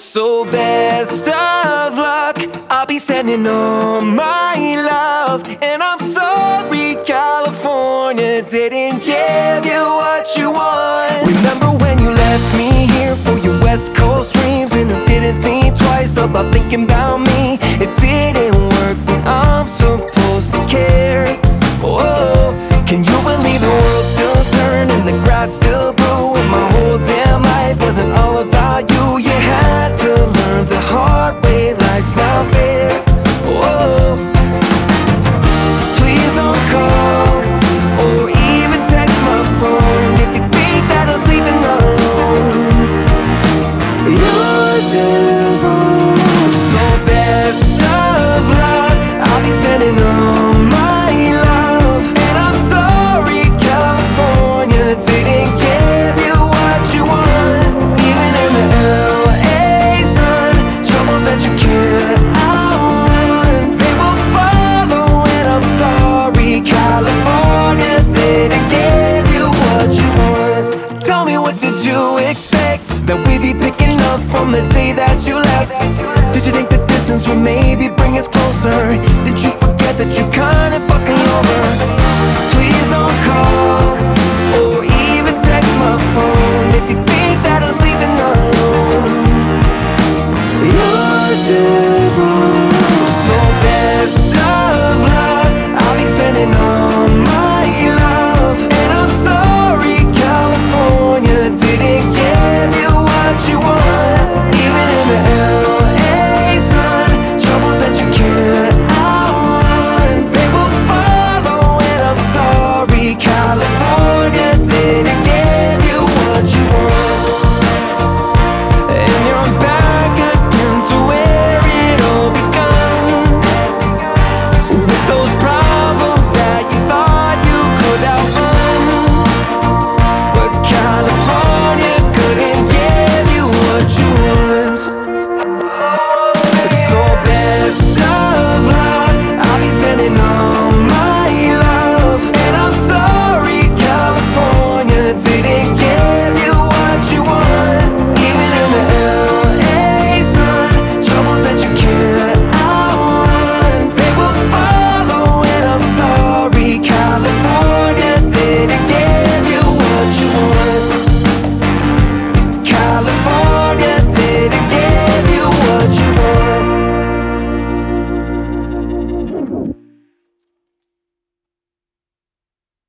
So best of luck, I'll be sending all my love. And I'm sorry California didn't give you what you want. Remember when you left me here for your West Coast dreams, and I didn't think twice about thinking about me. It didn't work when I'm supposed to care. Oh, can you believe the world still turned and the grass still grew, and my whole damn life wasn't all about you? You had to learn the hard way, life's not fair. Oh, please don't call or even text my phone if you think that I'm sleeping alone. You're dead wrong. So best of luck, I'll be sending all my love. And I'm sorry California didn't give you what you want. Even in the LA sun, troubles that you can't outrun, they will follow. And I'm sorry California didn't give you what you want. Tell me, what did you expect? That we'd be picking up from the day that you left? Did you think the distance would maybe bring us closer? Did you forget that you kinda fucked me over? Please don't call or